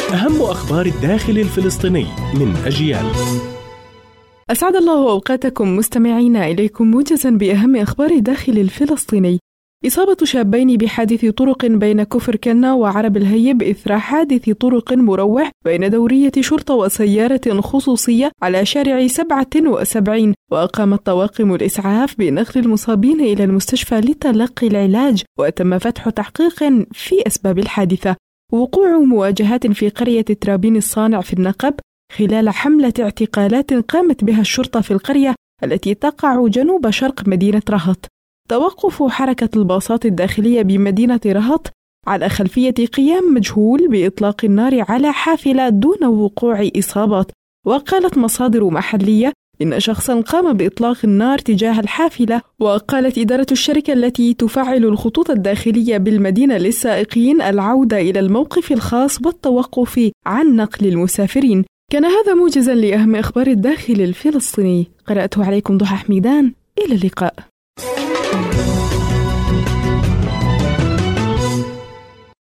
أهم أخبار الداخل الفلسطيني من أجيال. أسعد الله أوقاتكم مستمعينا، إليكم موجزا بأهم أخبار الداخل الفلسطيني. إصابة شابين بحادث طرق بين كفر كنا وعرب الهيب إثر حادث طرق مروع بين دورية شرطة وسيارة خصوصية على شارع 77، وأقامت طواقم الإسعاف بنقل المصابين إلى المستشفى لتلقي العلاج، وتم فتح تحقيق في أسباب الحادثة. وقوع مواجهات في قرية ترابين الصانع في النقب خلال حملة اعتقالات قامت بها الشرطة في القرية التي تقع جنوب شرق مدينة رهط. توقف حركة الباصات الداخلية بمدينة رهط على خلفية قيام مجهول بإطلاق النار على حافلة دون وقوع إصابات. وقالت مصادر محلية إن شخصا قام بإطلاق النار تجاه الحافلة. وقالت إدارة الشركة التي تفعل الخطوط الداخلية بالمدينة للسائقين العودة إلى الموقف الخاص والتوقف عن نقل المسافرين. كان هذا موجزا لأهم أخبار الداخل الفلسطيني، قرأته عليكم ضحى حميدان. إلى اللقاء.